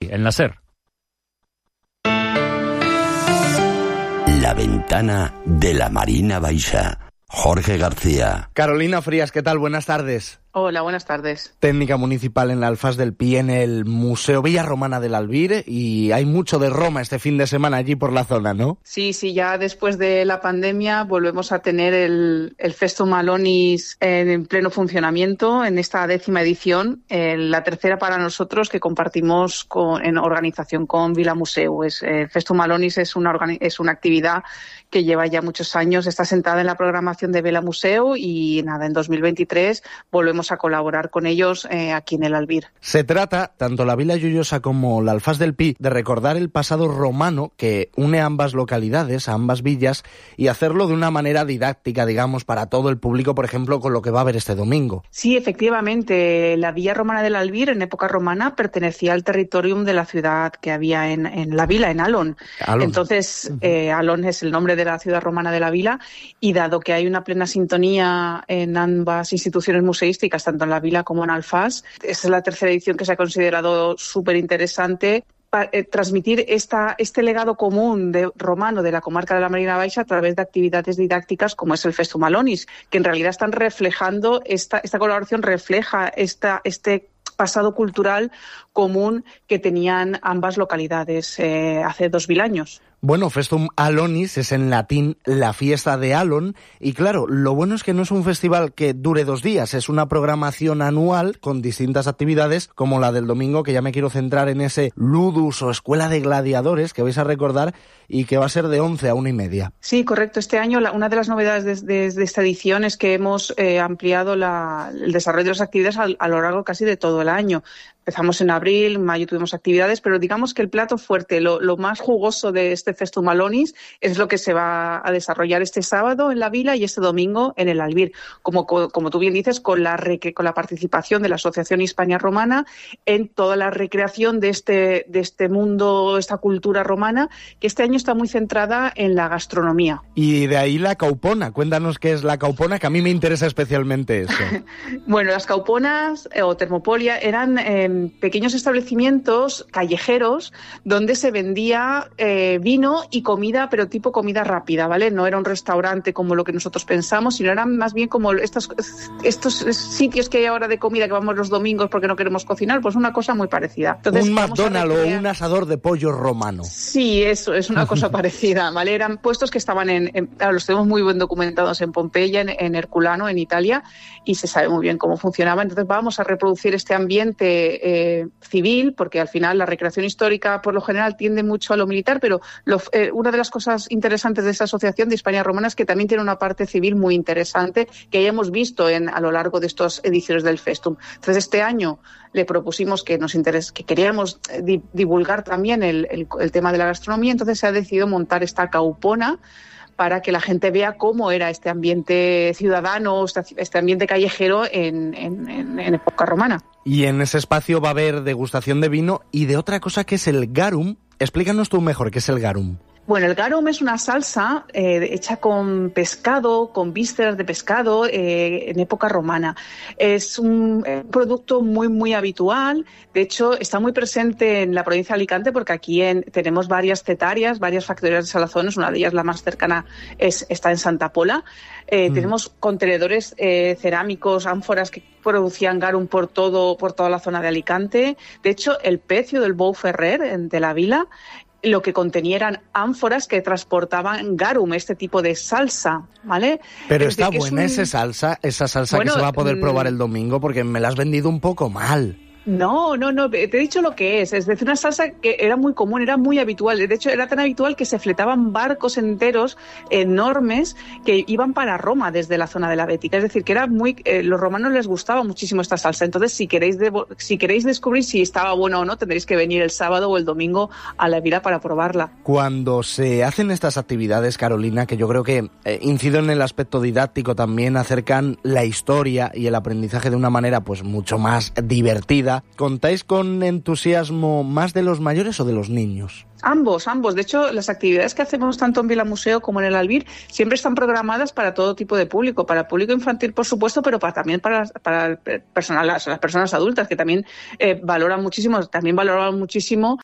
en la SER. La ventana de la Marina Baixa. Jorge García. Carolina Frías, ¿qué tal? Buenas tardes. Hola, buenas tardes. Técnica municipal en la Alfaz del Pi, en el Museo Villa Romana del Albir, y hay mucho de Roma este fin de semana allí por la zona, ¿no? Sí, ya después de la pandemia volvemos a tener el Festum Alonis en pleno funcionamiento en esta 10ª edición, la tercera para nosotros que compartimos en organización con Vila Museu. El Festum Alonis es una actividad que lleva ya muchos años, está sentada en la programación de Vila Museu y en 2023 volvemos a colaborar con ellos aquí en el Albir. Se trata, tanto la Vila Llollosa como la Alfaz del Pi, de recordar el pasado romano que une a ambas localidades, a ambas villas, y hacerlo de una manera didáctica, digamos, para todo el público, por ejemplo, con lo que va a haber este domingo. Sí, efectivamente, la Villa Romana del Albir, en época romana, pertenecía al territorium de la ciudad que había en la vila, en Alon. Entonces, Alon es el nombre de la ciudad romana de la vila, y dado que hay una plena sintonía en ambas instituciones museísticas, tanto en la Vila como en Alfaz, esta es la tercera edición que se ha considerado súper interesante para transmitir este legado común romano de la comarca de la Marina Baixa a través de actividades didácticas como es el Festum Alonis, que en realidad están reflejando, esta colaboración refleja este pasado cultural común que tenían ambas localidades hace 2000 años. Bueno, Festum Alonis es en latín la fiesta de Alon, y claro, lo bueno es que no es un festival que dure 2 días, es una programación anual con distintas actividades, como la del domingo, que ya me quiero centrar en ese Ludus o Escuela de Gladiadores que vais a recordar y que va a ser de 11 a 1:30. Sí, correcto. Este año una de las novedades de esta edición es que hemos ampliado el desarrollo de las actividades a lo largo casi de todo el año. Empezamos en abril, en mayo tuvimos actividades, pero digamos que el plato fuerte, lo más jugoso de este Festum Alonis es lo que se va a desarrollar este sábado en la Vila y este domingo en el Albir. Como tú bien dices, con la participación de la Asociación Hispania Romana en toda la recreación de este mundo, esta cultura romana, que este año está muy centrada en la gastronomía. Y de ahí la caupona. Cuéntanos qué es la caupona, que a mí me interesa especialmente eso. Bueno, las cauponas o termopolia eran pequeños establecimientos callejeros donde se vendía vino y comida, pero tipo comida rápida, ¿vale? No era un restaurante como lo que nosotros pensamos, sino eran más bien como estos sitios que hay ahora de comida que vamos los domingos porque no queremos cocinar, pues una cosa muy parecida. Entonces, un McDonald's o un asador de pollo romano. Sí, eso es una cosa parecida, ¿vale? Eran puestos que estaban los tenemos muy bien documentados en Pompeya, en Herculano, en Italia, y se sabe muy bien cómo funcionaba. Entonces vamos a reproducir este ambiente civil, porque al final la recreación histórica por lo general tiende mucho a lo militar, pero una de las cosas interesantes de esta asociación de Hispania Romana es que también tiene una parte civil muy interesante que ya hemos visto a lo largo de estas ediciones del Festum. Entonces este año le propusimos que queríamos divulgar también el tema de la gastronomía, entonces se ha decidido montar esta caupona para que la gente vea cómo era este ambiente ciudadano, este ambiente callejero en época romana. Y en ese espacio va a haber degustación de vino y de otra cosa que es el garum. Explícanos tú mejor qué es el garum. Bueno, el garum es una salsa hecha con pescado, con vísceras de pescado en época romana. Es un producto muy, muy habitual. De hecho, está muy presente en la provincia de Alicante porque aquí tenemos varias cetarias, varias factorías de salazones. Una de ellas, la más cercana, está en Santa Pola. Tenemos contenedores cerámicos, ánforas que producían garum por toda la zona de Alicante. De hecho, el pecio del Bou Ferrer de la Vila lo que contenía eran ánforas que transportaban garum, este tipo de salsa, ¿vale? Pero está buena esa salsa bueno, que se va a poder probar el domingo, porque me la has vendido un poco mal. No, te he dicho lo que es decir, una salsa que era muy común, era muy habitual, de hecho era tan habitual que se fletaban barcos enteros enormes que iban para Roma desde la zona de la Bética, es decir, que era los romanos les gustaba muchísimo esta salsa, entonces si queréis descubrir si estaba buena o no, tendréis que venir el sábado o el domingo a la Vila para probarla. Cuando se hacen estas actividades, Carolina, que yo creo que inciden en el aspecto didáctico también, acercan la historia y el aprendizaje de una manera pues mucho más divertida, ¿contáis con entusiasmo más de los mayores o de los niños? Ambos. De hecho, las actividades que hacemos tanto en Vila Museu como en el Albir siempre están programadas para todo tipo de público, para el público infantil, por supuesto, pero también para las personas adultas, que también valoran muchísimo